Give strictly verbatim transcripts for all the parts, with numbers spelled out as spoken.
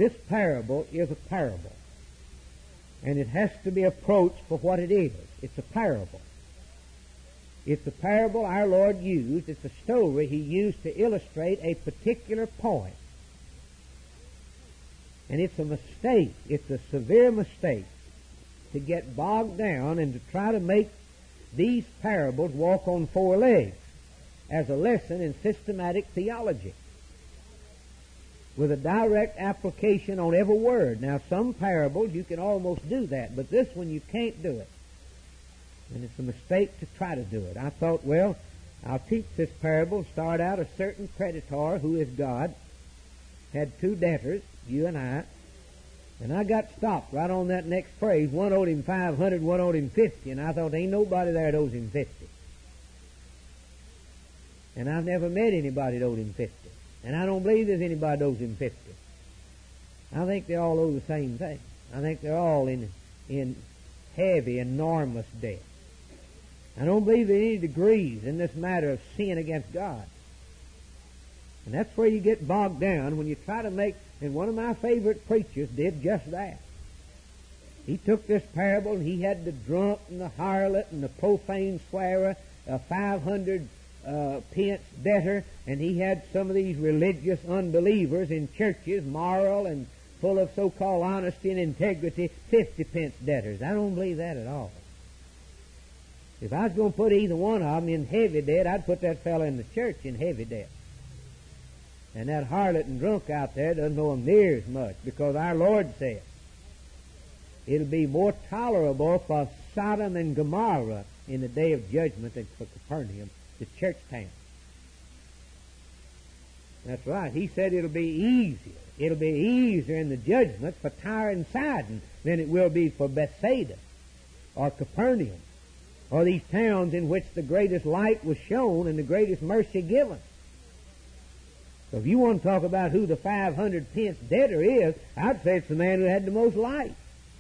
This parable is a parable. And it has to be approached for what it is. It's a parable. It's a parable our Lord used. It's a story He used to illustrate a particular point. And it's a mistake. It's a severe mistake to get bogged down and to try to make these parables walk on four legs as a lesson in systematic theology with a direct application on every word. Now, some parables you can almost do that, but this one you can't do it. And it's a mistake to try to do it. I thought, well, I'll teach this parable. Start out, a certain creditor, who is God, had two debtors, you and I, and I got stopped right on that next phrase. One owed him five hundred, one owed him fifty, and I thought, ain't nobody there that owes him fifty. And I've never met anybody that owed him fifty. And I don't believe there's anybody that owes him fifty. I think they all owe the same thing. I think they're all in in heavy, enormous debt. I don't believe there are any degrees in this matter of sin against God. And that's where you get bogged down when you try to make, and one of my favorite preachers did just that. He took this parable and he had the drunk and the harlot and the profane swearer, a five hundred uh, pence debtor, and he had some of these religious unbelievers in churches, moral and full of so-called honesty and integrity, fifty pence debtors. I don't believe that at all. If I was going to put either one of them in heavy debt, I'd put that fellow in the church in heavy debt. And that harlot and drunk out there doesn't know him near as much, because our Lord said it'll be more tolerable for Sodom and Gomorrah in the day of judgment than for Capernaum, the church town. That's right. He said it'll be easier. It'll be easier in the judgment for Tyre and Sidon than it will be for Bethsaida or Capernaum, or these towns in which the greatest light was shown and the greatest mercy given. So if you want to talk about who the five hundred pence debtor is, I'd say it's the man who had the most light.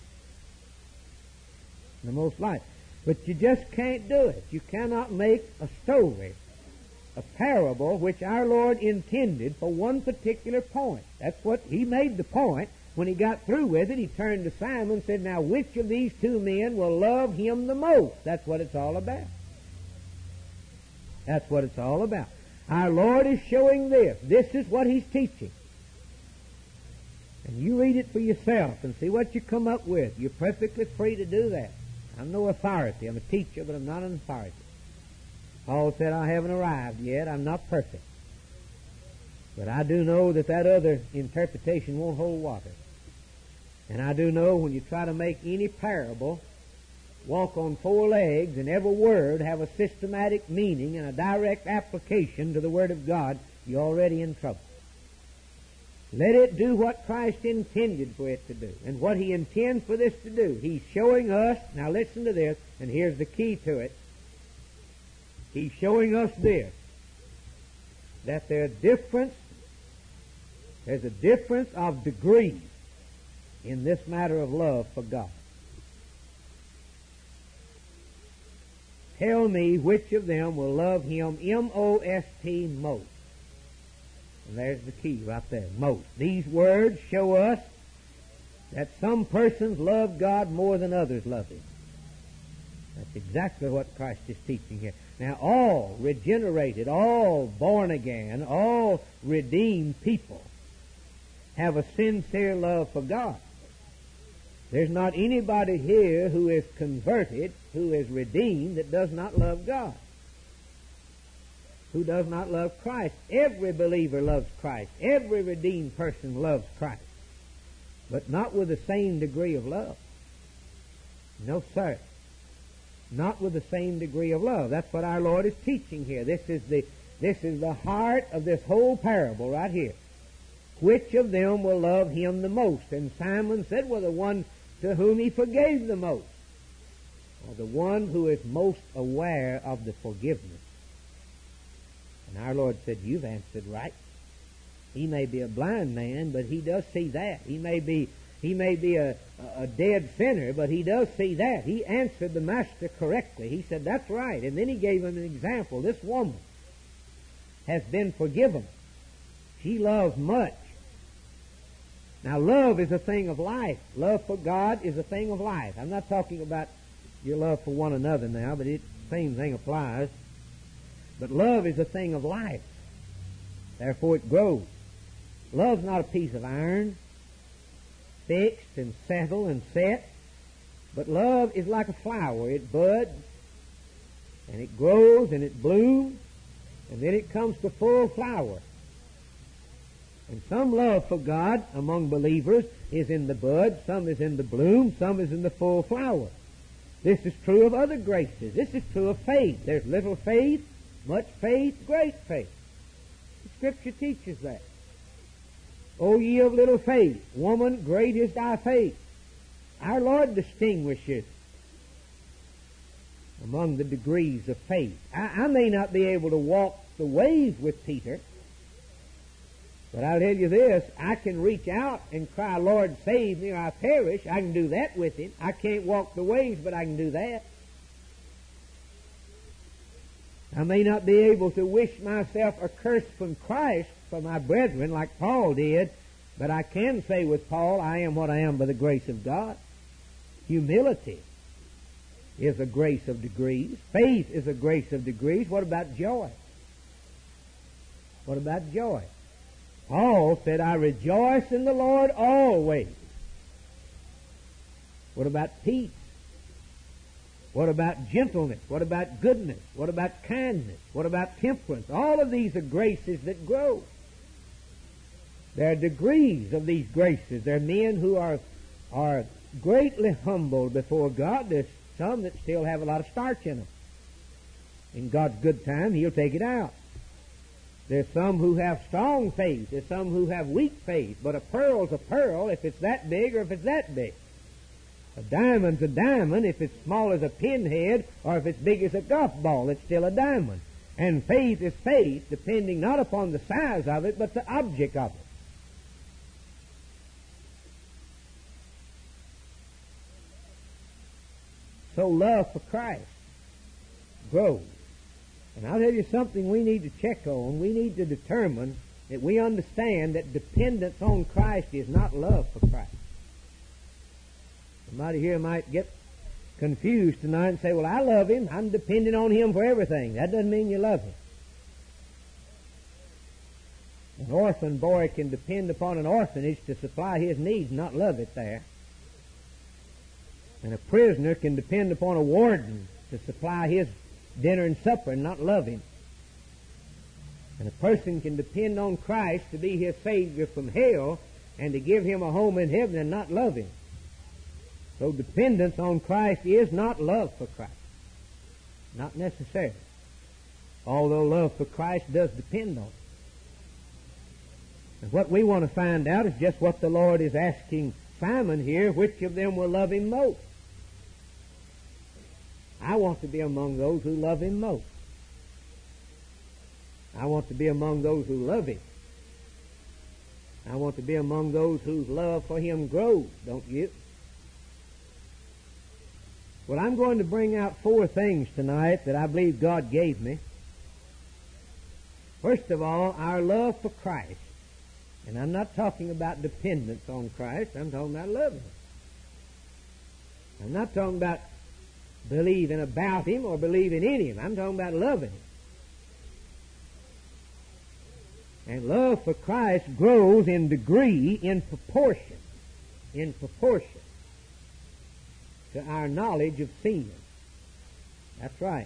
The most light. But you just can't do it. You cannot make a story, a parable, which our Lord intended for one particular point. That's what He made the point. When He got through with it, He turned to Simon and said, now which of these two men will love Him the most? That's what it's all about. That's what it's all about. Our Lord is showing this. This is what He's teaching. And you read it for yourself and see what you come up with. You're perfectly free to do that. I'm no authority. I'm a teacher, but I'm not an authority. Paul said, I haven't arrived yet. I'm not perfect. But I do know that that other interpretation won't hold water. And I do know when you try to make any parable walk on four legs and every word have a systematic meaning and a direct application to the Word of God, you're already in trouble. Let it do what Christ intended for it to do, and what He intends for this to do. He's showing us, now listen to this, and here's the key to it. He's showing us this, that there's difference, there's a difference of degrees in this matter of love for God. Tell me which of them will love Him, M O S T, most. And there's the key right there, most. These words show us that some persons love God more than others love Him. That's exactly what Christ is teaching here. Now, all regenerated, all born again, all redeemed people have a sincere love for God. There's not anybody here who is converted, who is redeemed, that does not love God, who does not love Christ. Every believer loves Christ. Every redeemed person loves Christ, but not with the same degree of love. No, sir. Not with the same degree of love. That's what our Lord is teaching here. This is the this is the heart of this whole parable right here. Which of them will love Him the most? And Simon said, well, the one to whom He forgave the most, or the one who is most aware of the forgiveness. And our Lord said, you've answered right. He may be a blind man, but he does see that. He may be he may be a, a dead sinner, but he does see that. He answered the Master correctly. He said, that's right. And then He gave him an example. This woman has been forgiven. She loves much. Now, love is a thing of life. Love for God is a thing of life. I'm not talking about your love for one another now, but it same thing applies. But love is a thing of life. Therefore it grows. Love's not a piece of iron, fixed and settled and set. But love is like a flower. It buds, and it grows, and it blooms, and then it comes to full flower. And some love for God among believers is in the bud, some is in the bloom, some is in the full flower. This is true of other graces. This is true of faith. There's little faith, much faith, great faith. The Scripture teaches that. O ye of little faith, woman, great is thy faith. Our Lord distinguishes among the degrees of faith. I, I may not be able to walk the ways with Peter, but I'll tell you this, I can reach out and cry, Lord, save me or I perish. I can do that with him. I can't walk the ways, but I can do that. I may not be able to wish myself accursed from Christ for my brethren like Paul did, but I can say with Paul, I am what I am by the grace of God. Humility is a grace of degrees. Faith is a grace of degrees. What about joy? What about joy? Paul said, I rejoice in the Lord always. What about peace? What about gentleness? What about goodness? What about kindness? What about temperance? All of these are graces that grow. There are degrees of these graces. There are men who are, are greatly humbled before God. There's some that still have a lot of starch in them. In God's good time, He'll take it out. There's some who have strong faith. There's some who have weak faith. But a pearl's a pearl if it's that big or if it's that big. A diamond's a diamond if it's small as a pinhead or if it's big as a golf ball. It's still a diamond. And faith is faith, depending not upon the size of it, but the object of it. So love for Christ grows. And I'll tell you something we need to check on. We need to determine that we understand that dependence on Christ is not love for Christ. Somebody here might get confused tonight and say, well, I love Him. I'm depending on Him for everything. That doesn't mean you love Him. An orphan boy can depend upon an orphanage to supply his needs, not love it there. And a prisoner can depend upon a warden to supply his dinner and supper and not love him. And a person can depend on Christ to be his Savior from hell and to give him a home in heaven and not love Him. So dependence on Christ is not love for Christ. Not necessarily. Although love for Christ does depend on it. And what we want to find out is just what the Lord is asking Simon here, which of them will love Him most. I want to be among those who love Him most. I want to be among those who love Him. I want to be among those whose love for Him grows, don't you? Well, I'm going to bring out four things tonight that I believe God gave me. First of all, our love for Christ. And I'm not talking about dependence on Christ. I'm talking about loving Him. I'm not talking about believing about Him or believing in Him. I'm talking about loving Him. And love for Christ grows in degree, in proportion, in proportion to our knowledge of sin. That's right.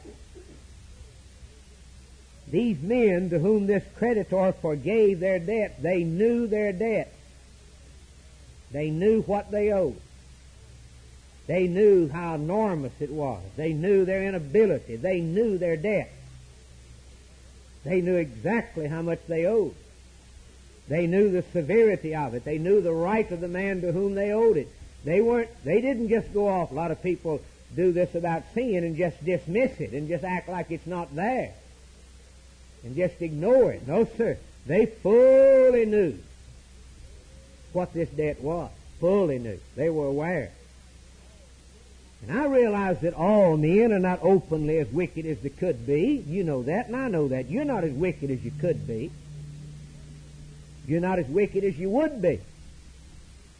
These men to whom this creditor forgave their debt, they knew their debt. They knew what they owed. They knew how enormous it was. They knew their inability. They knew their debt. They knew exactly how much they owed. They knew the severity of it. They knew the right of the man to whom they owed it. They weren't, they didn't just go off. A lot of people do this about sin and just dismiss it and just act like it's not there and just ignore it. No, sir. They fully knew what this debt was. Fully knew. They were aware. And I realize that all men are not openly as wicked as they could be. You know that, and I know that. You're not as wicked as you could be. You're not as wicked as you would be.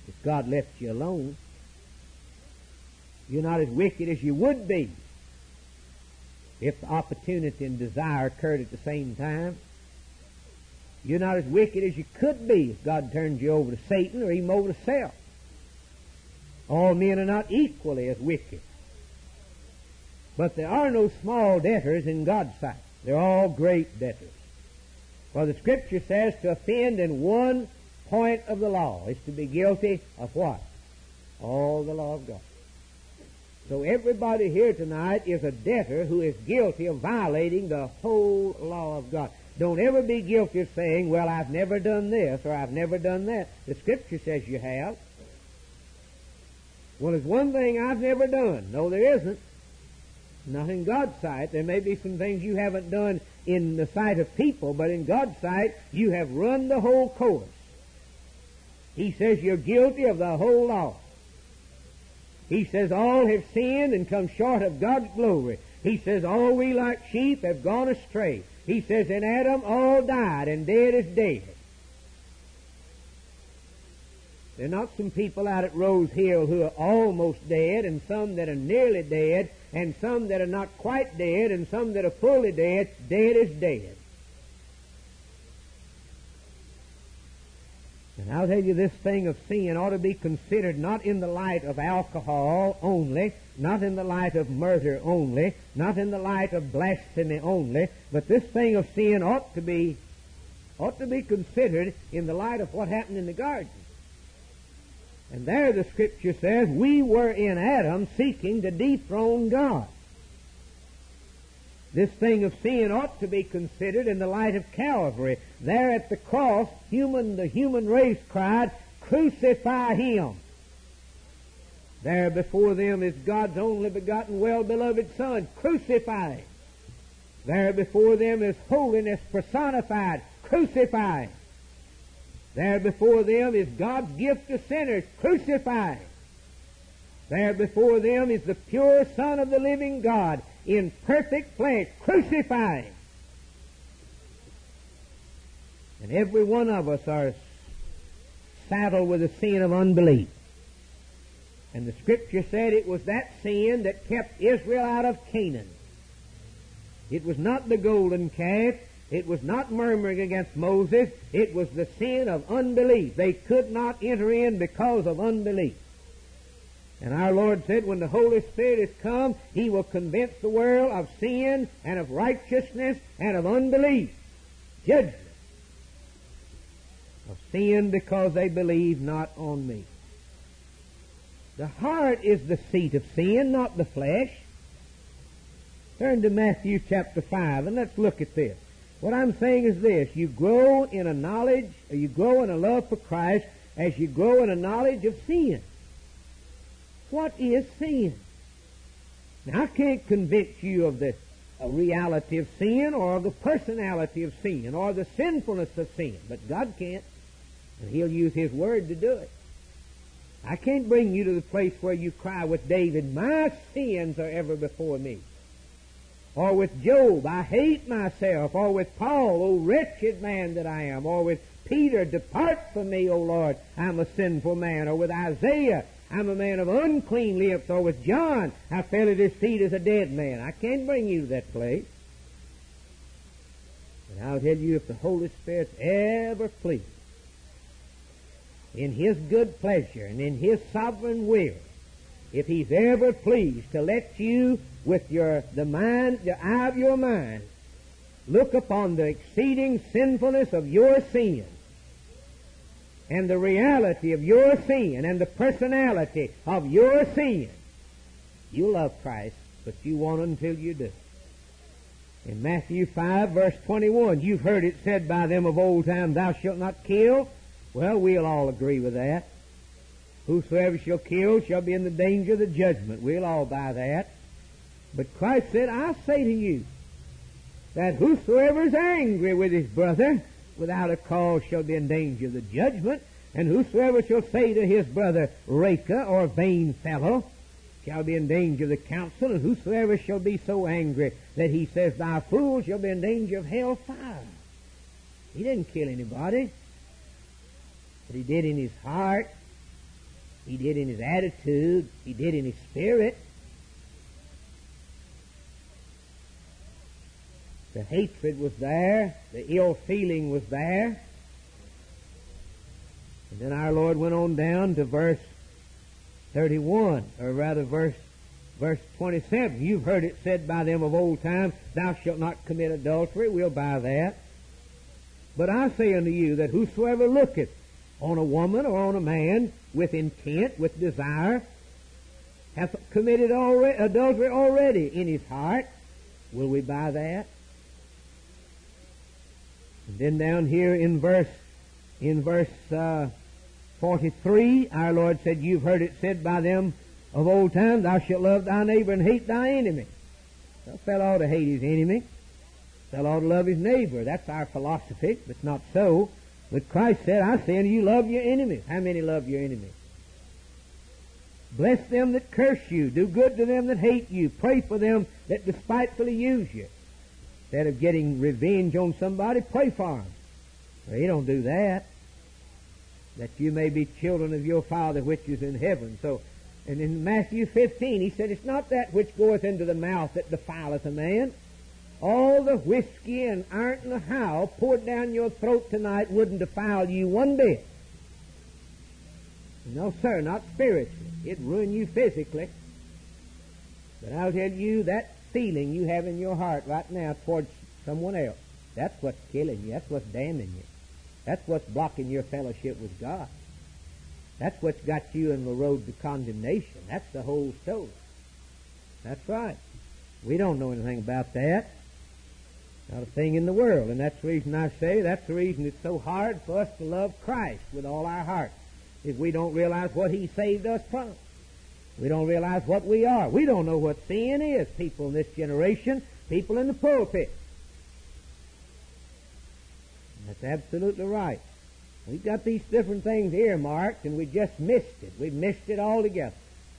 if God left you alone. You're not as wicked as you would be if the opportunity and desire occurred at the same time. You're not as wicked as you could be if God turned you over to Satan or even over to self. All men are not equally as wicked. But there are no small debtors in God's sight. They're all great debtors. For the Scripture says to offend in one point of the law is to be guilty of what? All the law of God. So everybody here tonight is a debtor who is guilty of violating the whole law of God. Don't ever be guilty of saying, well, I've never done this or I've never done that. The Scripture says you have. Well, there's one thing I've never done. No, there isn't. Not in God's sight. There may be some things you haven't done in the sight of people, but in God's sight, you have run the whole course. He says you're guilty of the whole law. He says all have sinned and come short of God's glory. He says all we like sheep have gone astray. He says in Adam all died and dead is dead. There are not some people out at Rose Hill who are almost dead, and some that are nearly dead, and some that are not quite dead, and some that are fully dead. Dead is dead. And I'll tell you, this thing of sin ought to be considered not in the light of alcohol only, not in the light of murder only, not in the light of blasphemy only, but this thing of sin ought to be ought to be considered in the light of what happened in the garden. And there the Scripture says, we were in Adam seeking to dethrone God. This thing of sin ought to be considered in the light of Calvary. There at the cross, human the human race cried, crucify him. There before them is God's only begotten, well-beloved Son. Crucify him. There before them is holiness personified. Crucify him. There before them is God's gift to sinners. Crucify him. There before them is the pure Son of the living God in perfect flesh. Crucify him. And every one of us are saddled with the sin of unbelief. And the Scripture said it was that sin that kept Israel out of Canaan. It was not the golden calf. It was not murmuring against Moses. It was the sin of unbelief. They could not enter in because of unbelief. And our Lord said, when the Holy Spirit is come, He will convince the world of sin and of righteousness and of unbelief. Judgment. Of sin because they believe not on me. The heart is the seat of sin, not the flesh. Turn to Matthew chapter five and let's look at this. What I'm saying is this: you grow in a knowledge, or you grow in a love for Christ as you grow in a knowledge of sin. What is sin? Now, I can't convince you of the uh, reality of sin or of the personality of sin or the sinfulness of sin, but God can, and He'll use His Word to do it. I can't bring you to the place where you cry with David, my sins are ever before me. Or with Job, I hate myself. Or with Paul, O wretched man that I am. Or with Peter, depart from me, O Lord, I'm a sinful man. Or with Isaiah, I'm a man of unclean lips. Or with John, I fell at his feet as a dead man. I can't bring you to that place. And I'll tell you, if the Holy Spirit's ever pleased, in His good pleasure and in His sovereign will, if He's ever pleased to let you, with your the mind, the eye of your mind, look upon the exceeding sinfulness of your sin, and the reality of your sin, and the personality of your sin, you love Christ, but you won't until you do. In Matthew five, verse twenty-one, you've heard it said by them of old time, thou shalt not kill. Well, we'll all agree with that. Whosoever shall kill shall be in the danger of the judgment. We'll all buy that. But Christ said, I say to you, that whosoever is angry with his brother, without a cause shall be in danger of the judgment. And whosoever shall say to his brother, Raca, or vain fellow, shall be in danger of the council. And whosoever shall be so angry that he says, thou fool, shall be in danger of hell fire. He didn't kill anybody, but he did in his heart. He did in his attitude. He did in his spirit. The hatred was there. The ill feeling was there. And then our Lord went on down to verse thirty-one, or rather verse verse twenty-seven. You've heard it said by them of old time, thou shalt not commit adultery. We'll buy that. But I say unto you that whosoever looketh on a woman or on a man with intent, with desire, hath committed already, adultery already in his heart. Will we buy that? And then down here in verse in verse uh, forty-three, our Lord said, you've heard it said by them of old time, thou shalt love thy neighbor and hate thy enemy. Well, a fellow ought to hate his enemy. A fellow ought to love his neighbor. That's our philosophy, but it's not so. But Christ said, I say unto you, love your enemies. How many love your enemies? Bless them that curse you. Do good to them that hate you. Pray for them that despitefully use you. Instead of getting revenge on somebody, pray for them. Well, you don't do that. That you may be children of your Father which is in heaven. So, and in Matthew fifteen, he said, it's not that which goeth into the mouth that defileth a man. All the whiskey and iron and how poured down your throat tonight wouldn't defile you one bit. No, sir, not spiritually. It'd ruin you physically. But I'll tell you, that feeling you have in your heart right now towards someone else, that's what's killing you. That's what's damning you. That's what's blocking your fellowship with God. That's what's got you in the road to condemnation. That's the whole story. That's right. We don't know anything about that. Not a thing in the world. And that's the reason I say, that's the reason it's so hard for us to love Christ with all our heart. If we don't realize what He saved us from. We don't realize what we are. We don't know what sin is, people in this generation, people in the pulpit. That's absolutely right. We've got these different things earmarked, and we just missed it. We've missed it altogether.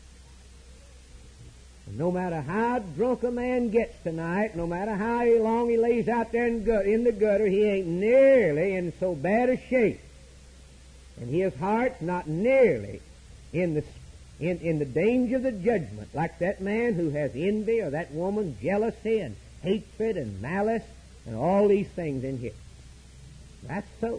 And no matter how drunk a man gets tonight, no matter how long he lays out there in, gut, in the gutter, he ain't nearly in so bad a shape. And his heart's not nearly in the in, in the danger of the judgment, like that man who has envy, or that woman jealousy and hatred and malice and all these things in here. That's so.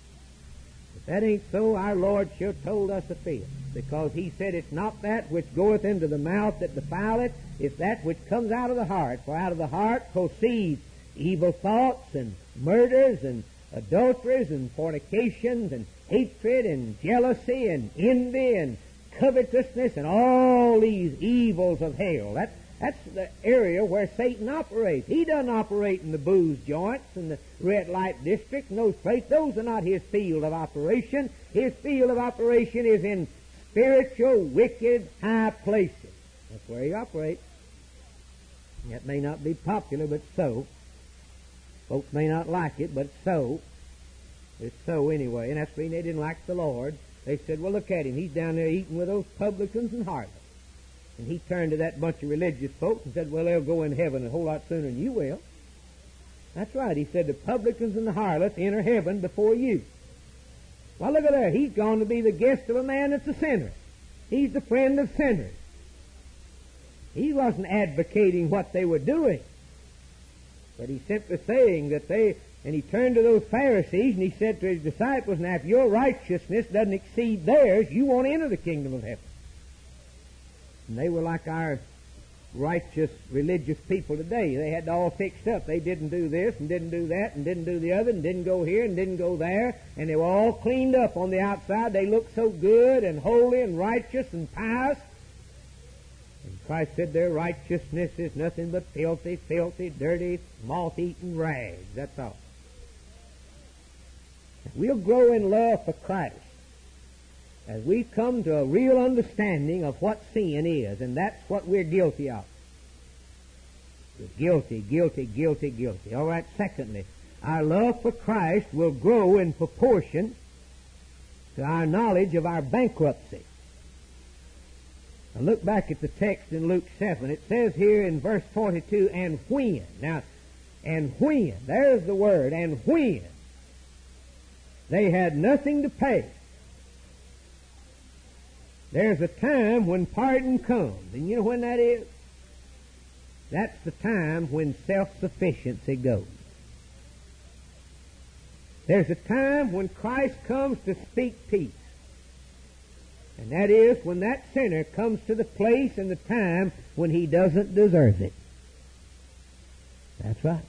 If that ain't so, our Lord sure told us to feel. Because He said it's not that which goeth into the mouth that defileth, it's that which comes out of the heart. For out of the heart proceeds evil thoughts and murders and adulteries and fornications and hatred and jealousy and envy and covetousness and all these evils of hell. That, that's the area where Satan operates. He doesn't operate in the booze joints and the red light district and those places. Those are not his field of operation. His field of operation is in spiritual, wicked, high places. That's where he operates. That may not be popular, but so. Folks may not like it, but so. It's so anyway. And that's the reason they didn't like the Lord. They said, well, look at him. He's down there eating with those publicans and harlots. And he turned to that bunch of religious folks and said, well, they'll go in heaven a whole lot sooner than you will. That's right. He said, the publicans and the harlots enter heaven before you. Well, look at that. He's gone to be the guest of a man that's a sinner. He's the friend of sinners. He wasn't advocating what they were doing. But he's simply saying that they... And he turned to those Pharisees and he said to his disciples, now if your righteousness doesn't exceed theirs, you won't enter the kingdom of heaven. And they were like our righteous religious people today. They had it all fixed up. They didn't do this and didn't do that and didn't do the other and didn't go here and didn't go there. And they were all cleaned up on the outside. They looked so good and holy and righteous and pious. And Christ said their righteousness is nothing but filthy, filthy, dirty, moth-eaten rags. That's all. We'll grow in love for Christ as we come to a real understanding of what sin is, and that's what we're guilty of. We're guilty, guilty, guilty, guilty. All right, secondly, our love for Christ will grow in proportion to our knowledge of our bankruptcy. Now look back at the text in Luke seven. It says here in verse forty-two, and when. Now, and when. There's the word, and when. They had nothing to pay. There's a time when pardon comes. And you know when that is? That's the time when self-sufficiency goes. There's a time when Christ comes to speak peace. And that is when that sinner comes to the place and the time when he doesn't deserve it. That's right.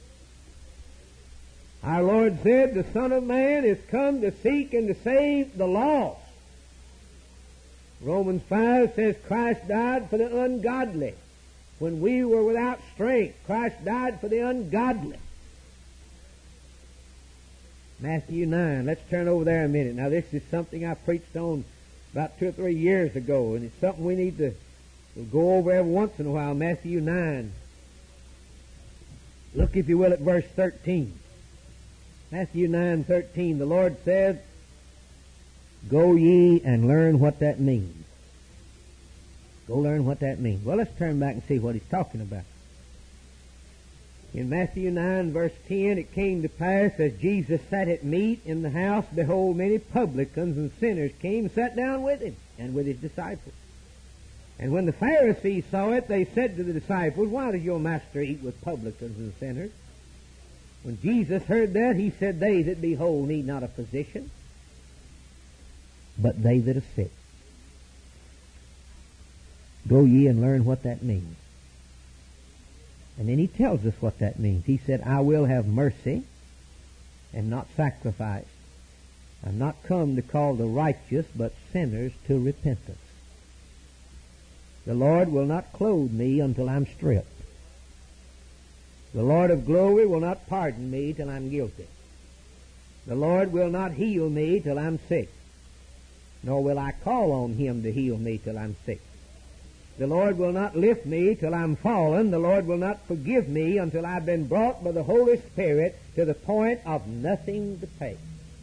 Our Lord said, the Son of Man is come to seek and to save the lost. Romans five says Christ died for the ungodly. When we were without strength, Christ died for the ungodly. Matthew nine. Let's turn over there a minute. Now this is something I preached on about two or three years ago, and it's something we need to go over every once in a while. Matthew nine. Look, if you will, at verse thirteen. Matthew nine thirteen. The Lord said, "Go ye and learn what that means." Go learn what that means. Well, let's turn back and see what he's talking about. In Matthew nine, verse ten, it came to pass as Jesus sat at meat in the house, behold, many publicans and sinners came and sat down with him and with his disciples. And when the Pharisees saw it, they said to the disciples, "Why does your master eat with publicans and sinners?" When Jesus heard that, he said, "They that be whole need not a physician, but they that are sick. Go ye and learn what that means." And then he tells us what that means. He said, "I will have mercy and not sacrifice. I'm not come to call the righteous, but sinners to repentance. The Lord will not clothe me until I'm stripped. The Lord of glory will not pardon me till I'm guilty. The Lord will not heal me till I'm sick, nor will I call on him to heal me till I'm sick. The Lord will not lift me till I'm fallen. The Lord will not forgive me until I've been brought by the Holy Spirit to the point of nothing to pay."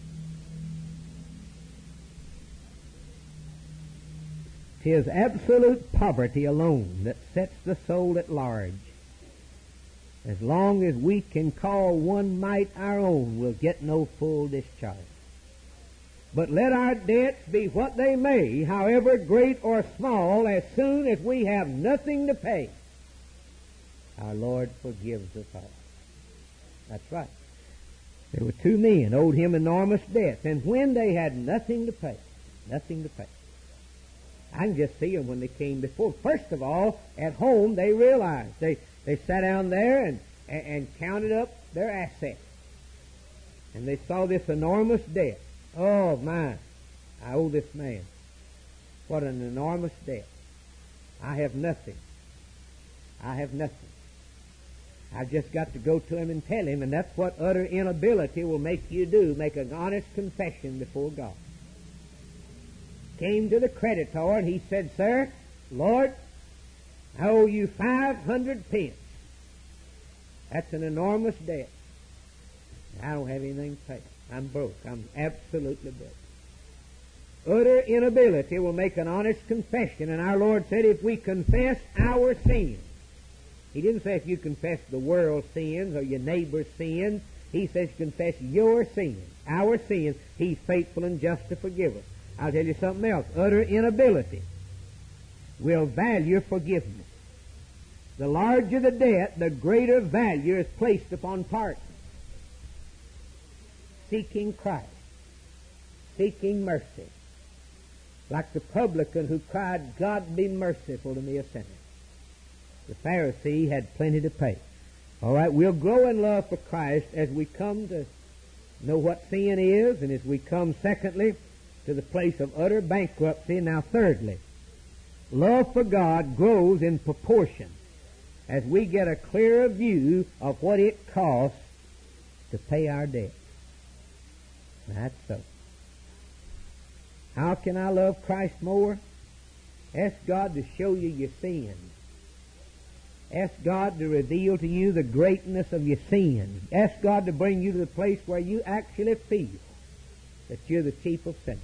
"'Tis absolute poverty alone that sets the soul at large. As long as we can call one mite our own, we'll get no full discharge. But let our debts be what they may, however great or small, as soon as we have nothing to pay, our Lord forgives us all." That's right. There were two men owed him enormous debts, and when they had nothing to pay, nothing to pay. I can just see them when they came before. First of all, at home they realized. They, they sat down there and, and, and counted up their assets. And they saw this enormous debt. "Oh, my, I owe this man. What an enormous debt. I have nothing. I have nothing. I've just got to go to him and tell him," and that's what utter inability will make you do, make an honest confession before God. Came to the creditor, and he said, "Sir, Lord, I owe you five hundred pence. That's an enormous debt. I don't have anything to pay. I'm broke. I'm absolutely broke." Utter inability will make an honest confession, and our Lord said if we confess our sins. He didn't say if you confess the world's sins or your neighbor's sins. He says confess your sins, our sins. He's faithful and just to forgive us. I'll tell you something else. Utter inability will value forgiveness. The larger the debt, the greater value is placed upon pardon. Seeking Christ, seeking mercy, like the publican who cried, "God be merciful to me, a sinner." The Pharisee had plenty to pay. All right, we'll grow in love for Christ as we come to know what sin is, and as we come, secondly, to the place of utter bankruptcy. Now, thirdly, love for God grows in proportion as we get a clearer view of what it costs to pay our debt. That's so. How can I love Christ more? Ask God to show you your sins. Ask God to reveal to you the greatness of your sins. Ask God to bring you to the place where you actually feel that you're the chief of sinners.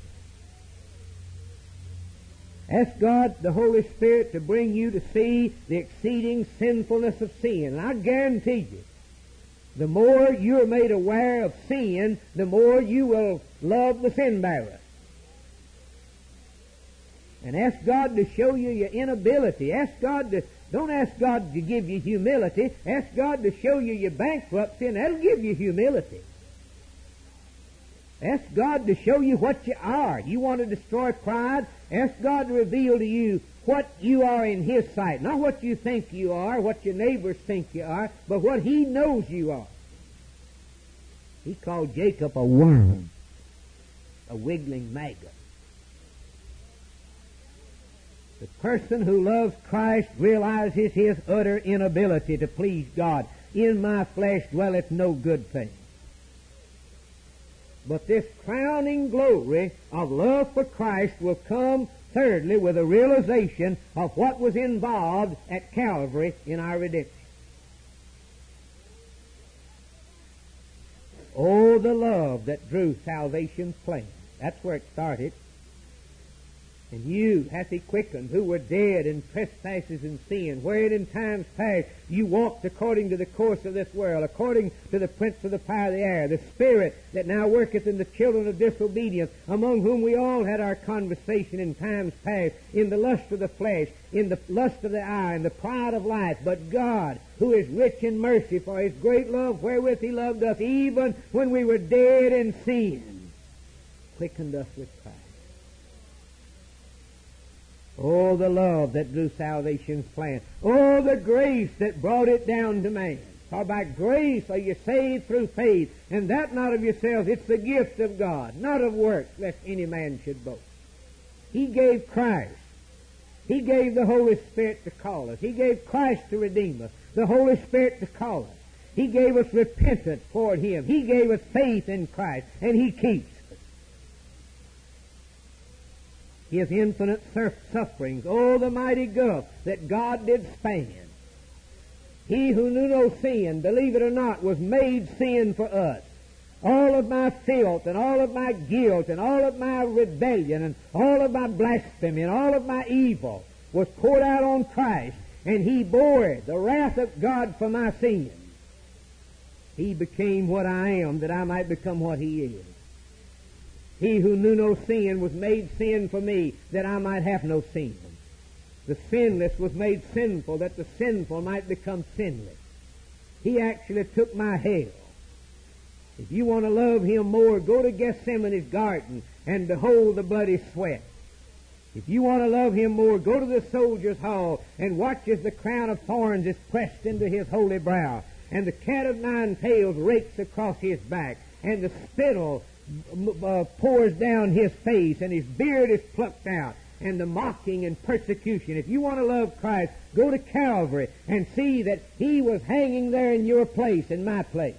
Ask God, the Holy Spirit, to bring you to see the exceeding sinfulness of sin. And I guarantee you, the more you're made aware of sin, the more you will love the sin bearer. And ask God to show you your inability. Ask God to, don't ask God to give you humility. Ask God to show you your bankruptcy, and that'll give you humility. Ask God to show you what you are. You want to destroy pride? Ask God to reveal to you what you are in His sight. Not what you think you are, what your neighbors think you are, but what He knows you are. He called Jacob a worm, a wiggling maggot. The person who loves Christ realizes his utter inability to please God. In my flesh dwelleth no good thing. But this crowning glory of love for Christ will come, thirdly, with a realization of what was involved at Calvary in our redemption. Oh, the love that drew salvation's plan. That's where it started. And you hath He quickened, who were dead in trespasses and sin, wherein in times past you walked according to the course of this world, according to the prince of the power of the air, the spirit that now worketh in the children of disobedience, among whom we all had our conversation in times past, in the lust of the flesh, in the lust of the eye, in the pride of life. But God, who is rich in mercy, for His great love wherewith He loved us, even when we were dead in sin, quickened us with Christ. Oh, the love that drew salvation's plan. Oh, the grace that brought it down to man. For by grace are you saved through faith, and that not of yourselves. It's the gift of God, not of works, lest any man should boast. He gave Christ. He gave the Holy Spirit to call us. He gave Christ to redeem us, the Holy Spirit to call us. He gave us repentance toward Him. He gave us faith in Christ, and He keeps His infinite sufferings. Oh, the mighty gulf that God did span. He who knew no sin, believe it or not, was made sin for us. All of my filth and all of my guilt and all of my rebellion and all of my blasphemy and all of my evil was poured out on Christ, and He bore the wrath of God for my sins. He became what I am, that I might become what He is. He who knew no sin was made sin for me, that I might have no sin. The sinless was made sinful, that the sinful might become sinless. He actually took my hell. If you want to love Him more, go to Gethsemane's garden and behold the bloody sweat. If you want to love Him more, go to the soldier's hall and watch as the crown of thorns is pressed into His holy brow, and the cat of nine tails rakes across His back, and the spittle Uh, pours down His face, and His beard is plucked out, and the mocking and persecution. If you want to love Christ, go to Calvary and see that He was hanging there in your place, in my place.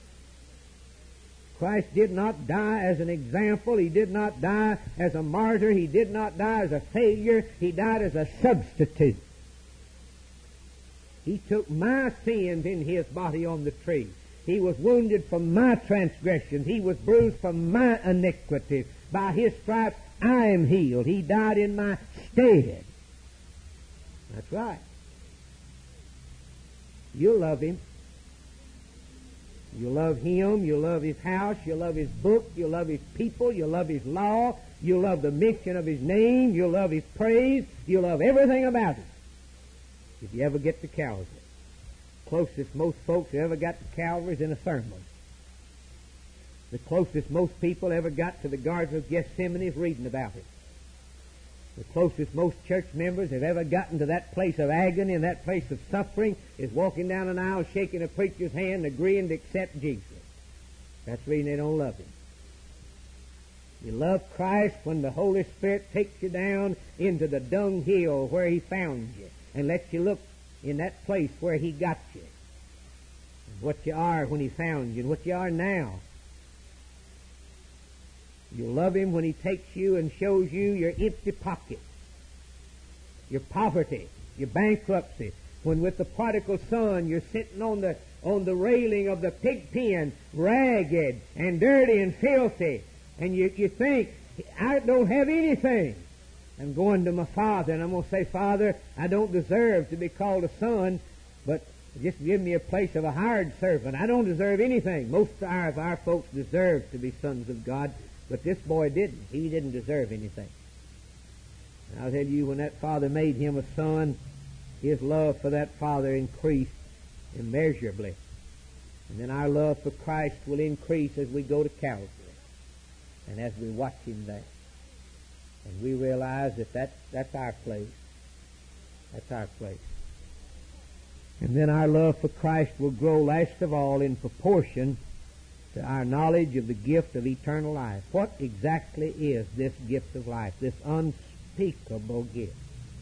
Christ did not die as an example. He did not die as a martyr. He did not die as a failure. He died as a substitute. He took my sins in His body on the tree. He was wounded for my transgressions. He was bruised for my iniquities. By His stripes I am healed. He died in my stead. That's right. You'll love Him. You'll love Him. You'll love His house. You'll love His book. You'll love His people. You'll love His law. You'll love the mention of His name. You'll love His praise. You'll love everything about Him. If you ever get to Calvary. Closest most folks ever got to Calvary is in a sermon. The closest most people ever got to the Garden of Gethsemane is reading about it. The closest most church members have ever gotten to that place of agony and that place of suffering is walking down an aisle, shaking a preacher's hand, agreeing to accept Jesus. That's the reason they don't love Him. You love Christ when the Holy Spirit takes you down into the dunghill where He found you and lets you look in that place where He got you. And what you are when He found you and what you are now. You'll love Him when He takes you and shows you your empty pockets, your poverty, your bankruptcy. When with the prodigal son you're sitting on the on the railing of the pig pen, ragged and dirty and filthy, and you, you think, I don't have anything. I'm going to my Father, and I'm going to say, Father, I don't deserve to be called a son, but just give me a place of a hired servant. I don't deserve anything. Most of our, of our folks deserve to be sons of God, but this boy didn't. He didn't deserve anything. And I'll tell you, when that father made him a son, his love for that father increased immeasurably. And then our love for Christ will increase as we go to Calvary and as we watch him there. And we realize that that's, that's our place. That's our place. And then our love for Christ will grow, last of all, in proportion to our knowledge of the gift of eternal life. What exactly is this gift of life, this unspeakable gift?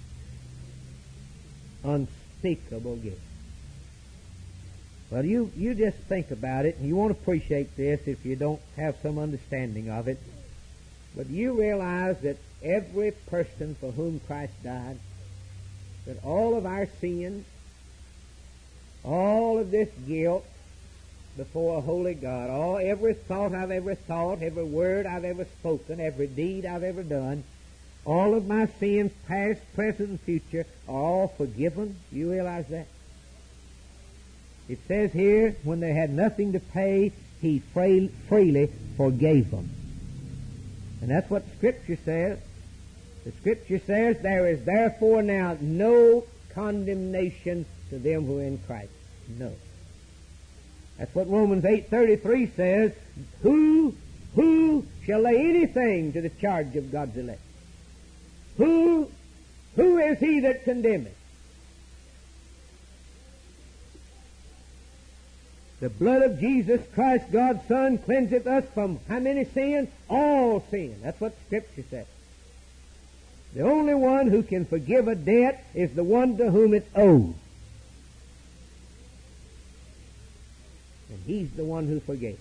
Unspeakable gift. Well, you, you just think about it, and you won't appreciate this if you don't have some understanding of it. But you realize that every person for whom Christ died, that all of our sins, all of this guilt before a holy God, all every thought I've ever thought, every word I've ever spoken, every deed I've ever done, all of my sins, past, present, and future, are all forgiven. You realize that? It says here, when they had nothing to pay, he freely forgave them. And that's what Scripture says. The Scripture says, there is therefore now no condemnation to them who are in Christ. No. That's what Romans eight thirty-three says. Who, who shall lay anything to the charge of God's elect? Who, who is he that condemneth? The blood of Jesus Christ, God's Son, cleanseth us from how many sins? All sin. That's what Scripture says. The only one who can forgive a debt is the one to whom it's owed. And he's the one who forgave.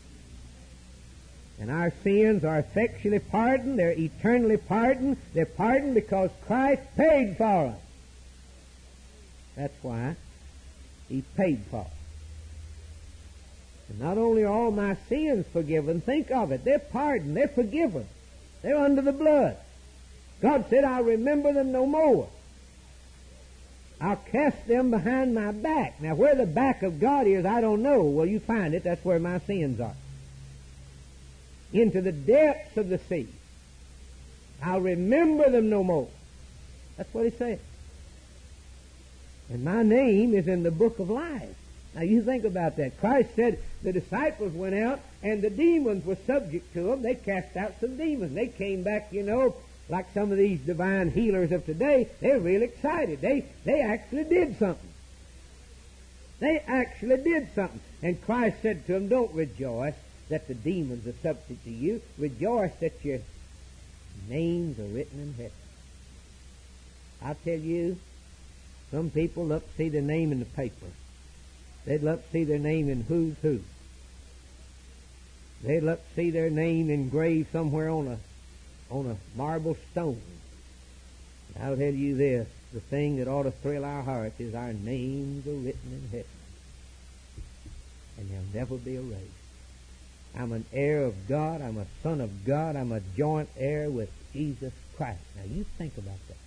And our sins are effectually pardoned. They're eternally pardoned. They're pardoned because Christ paid for us. That's why he paid for us. And not only are all my sins forgiven, think of it, they're pardoned, they're forgiven. They're under the blood. God said, I'll remember them no more. I'll cast them behind my back. Now, where the back of God is, I don't know. Well, you find it. That's where my sins are. Into the depths of the sea. I'll remember them no more. That's what he said. And my name is in the book of life. Now, you think about that. Christ said the disciples went out and the demons were subject to them. They cast out some demons. They came back, you know, like some of these divine healers of today. They're real excited. They, they actually did something. They actually did something. And Christ said to them, don't rejoice that the demons are subject to you. Rejoice that your names are written in heaven. I tell you, some people love to see their name in the paper. They'd love to see their name in Who's Who. They'd love to see their name engraved somewhere on a on a marble stone. I'll tell you this, the thing that ought to thrill our hearts is our names are written in heaven. And they'll never be erased. I'm an heir of God. I'm a son of God. I'm a joint heir with Jesus Christ. Now you think about that.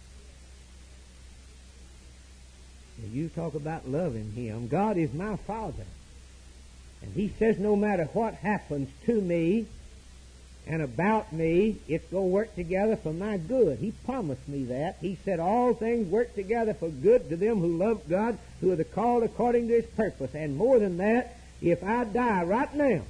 You talk about loving him. God is my Father. And he says no matter what happens to me and about me, it's going to work together for my good. He promised me that. He said all things work together for good to them who love God, who are the called according to his purpose. And more than that, if I die right now,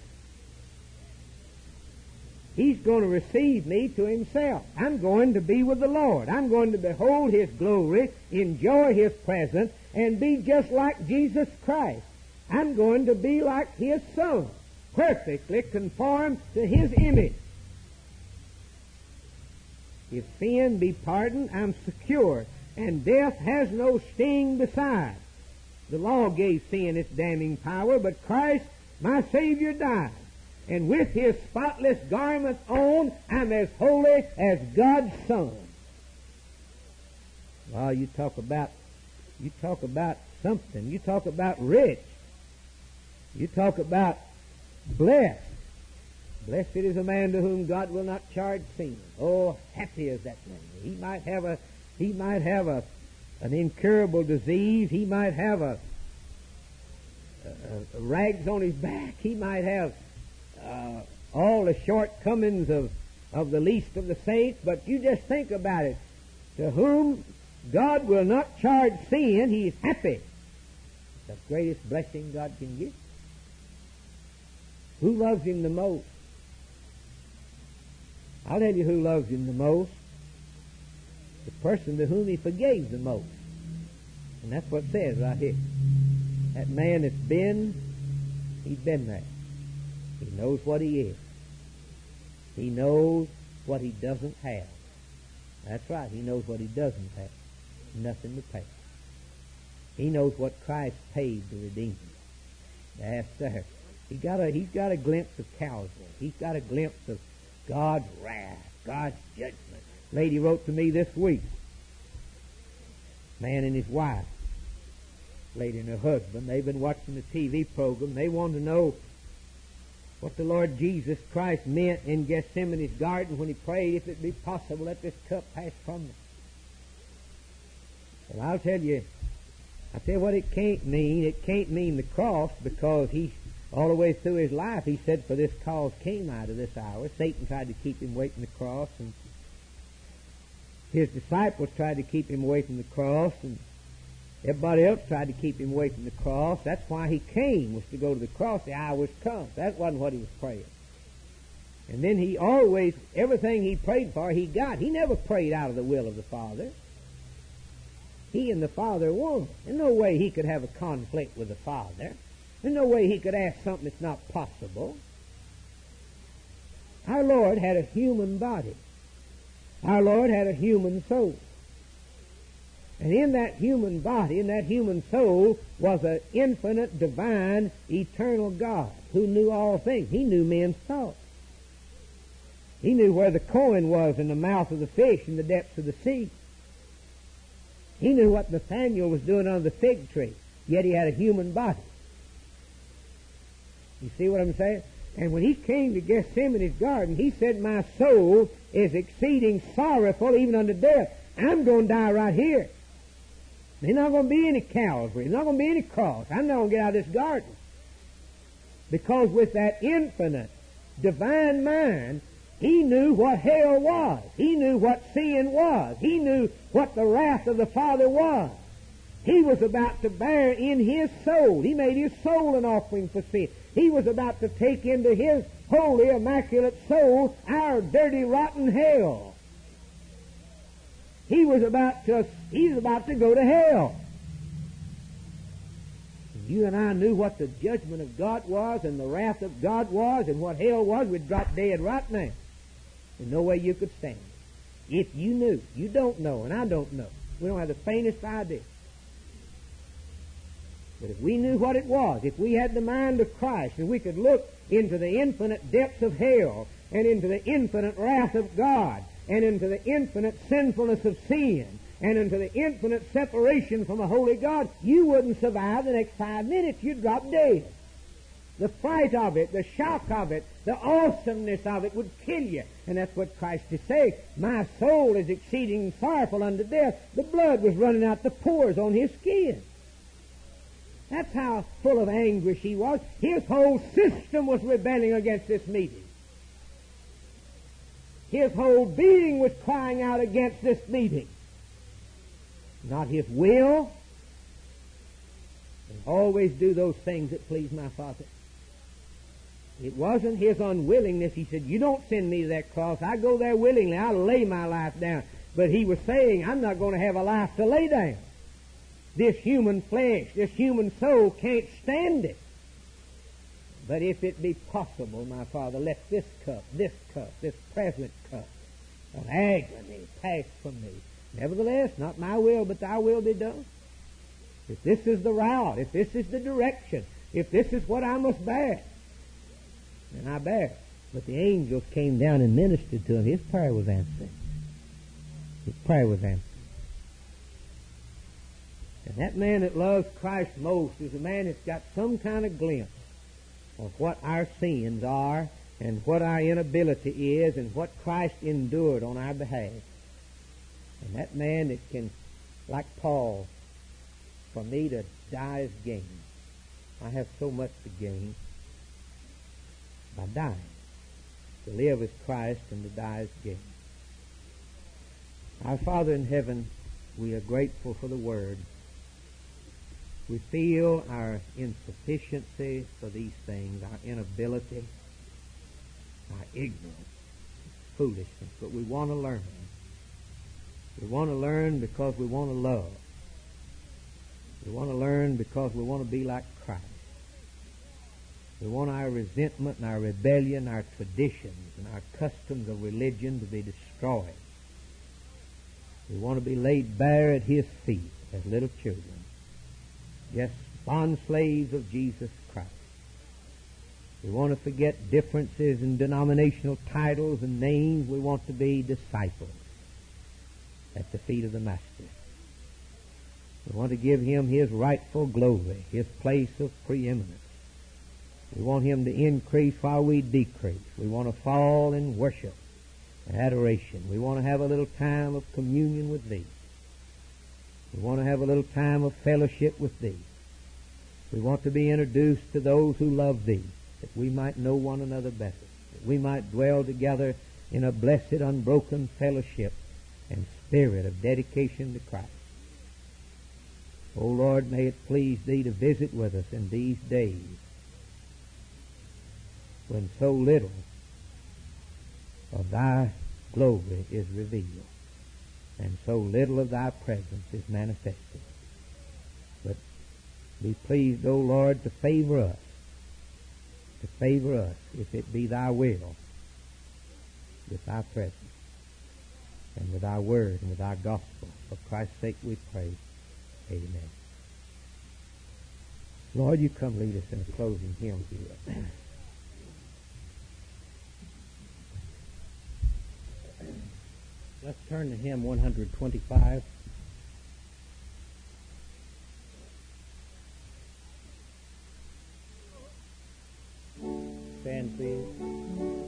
he's going to receive me to himself. I'm going to be with the Lord. I'm going to behold his glory, enjoy his presence, and be just like Jesus Christ. I'm going to be like his Son, perfectly conformed to his image. If sin be pardoned, I'm secure, and death has no sting beside. The law gave sin its damning power, but Christ, my Savior, died. And with his spotless garments on, I'm as holy as God's Son. Well, you talk about, you talk about something. You talk about rich. You talk about blessed. Blessed is a man to whom God will not charge sin. Oh, happy is that man. He might have a, he might have a, an incurable disease. He might have a, a, a rags on his back. He might have Uh, all the shortcomings of, of the least of the saints, but you just think about it. to whom God will not charge sin, he is happy. It's the greatest blessing God can give. Who loves him the most? I'll tell you who loves him the most. The person to whom he forgave the most. And that's what it says right here. That man that's been, he's been there. He knows what he is. He knows what he doesn't have. That's right. He knows what he doesn't have. Nothing to pay. He knows what Christ paid to redeem him. That's there. He got a, he's got a glimpse of Calvary. He's got a glimpse of God's wrath, God's judgment. Lady wrote to me this week. Man and his wife, lady and her husband, they've been watching the T V program. They want to know what the Lord Jesus Christ meant in Gethsemane's garden when he prayed, if it be possible, let this cup pass from me. Well, I'll tell you, I'll tell you what it can't mean. It can't mean the cross, because he, all the way through his life, he said, for this cause came I to this hour. Satan tried to keep him away from the cross, and his disciples tried to keep him away from the cross, and everybody else tried to keep him away from the cross. That's why he came, was to go to the cross. The hour was come. That wasn't what he was praying. And then he always, everything he prayed for, he got. He never prayed out of the will of the Father. He and the Father one. There's no way he could have a conflict with the Father. There's no way he could ask something that's not possible. Our Lord had a human body. Our Lord had a human soul. And in that human body, in that human soul, was an infinite, divine, eternal God who knew all things. He knew men's thoughts. He knew where the coin was in the mouth of the fish in the depths of the sea. He knew what Nathaniel was doing under the fig tree, yet he had a human body. You see what I'm saying? And when he came to Gethsemane's garden, he said, my soul is exceeding sorrowful even unto death. I'm going to die right here. There's not going to be any Calvary. There's not going to be any cross. I'm not going to get out of this garden. Because with that infinite, divine mind, he knew what hell was. He knew what sin was. He knew what the wrath of the Father was. He was about to bear in his soul. He made his soul an offering for sin. He was about to take into his holy, immaculate soul our dirty, rotten hell. He was about to, he's about to go to hell. You and I knew what the judgment of God was and the wrath of God was and what hell was, we'd drop dead right now. There's no way you could stand it. If you knew. You don't know, and I don't know. We don't have the faintest idea. But if we knew what it was, if we had the mind of Christ, and we could look into the infinite depths of hell, and into the infinite wrath of God, and into the infinite sinfulness of sin, and into the infinite separation from a holy God, you wouldn't survive the next five minutes. You'd drop dead. The fright of it, the shock of it, the awesomeness of it would kill you. And that's what Christ is saying. My soul is exceeding sorrowful unto death. The blood was running out the pores on his skin. That's how full of anguish he was. His whole system was rebelling against this meeting. His whole being was crying out against this meeting. Not his will. And always do those things that please my Father. It wasn't his unwillingness. He said, you don't send me to that cross. I go there willingly. I'll lay my life down. But he was saying, I'm not going to have a life to lay down. This human flesh, this human soul can't stand it. But if it be possible, my Father, let this cup, this cup, this present cup of agony pass from me. Nevertheless, not my will, but thy will be done. If this is the route, if this is the direction, if this is what I must bear, then I bear it. But the angels came down and ministered to him. His prayer was answered. His prayer was answered. And that man that loves Christ most is a man that's got some kind of glimpse of what our sins are and what our inability is and what Christ endured on our behalf. And that man that can, like Paul, for me to die is gain. I have so much to gain by dying. To live is Christ and to die is gain. Our Father in heaven, we are grateful for the Word. We feel our insufficiency for these things, our inability, our ignorance, foolishness, but we want to learn. We want to learn because we want to love. We want to learn because we want to be like Christ. We want our resentment and our rebellion, our traditions and our customs of religion to be destroyed. We want to be laid bare at His feet as little children, just bond slaves of Jesus Christ. We want to forget differences in denominational titles and names. We want to be disciples at the feet of the Master. We want to give Him His rightful glory, His place of preeminence. We want Him to increase while we decrease. We want to fall in worship and adoration. We want to have a little time of communion with Thee. We want to have a little time of fellowship with Thee. We want to be introduced to those who love Thee, that we might know one another better, that we might dwell together in a blessed, unbroken fellowship and spirit of dedication to Christ. O Lord, may it please Thee to visit with us in these days when so little of Thy glory is revealed and so little of Thy presence is manifested. But be pleased, O Lord, to favor us, to favor us, if it be Thy will, with Thy presence and with Thy word and with Thy gospel. For Christ's sake we pray. Amen. Lord, You come lead us in a closing hymn here. Let's turn to hymn one twenty-five. Stand, please.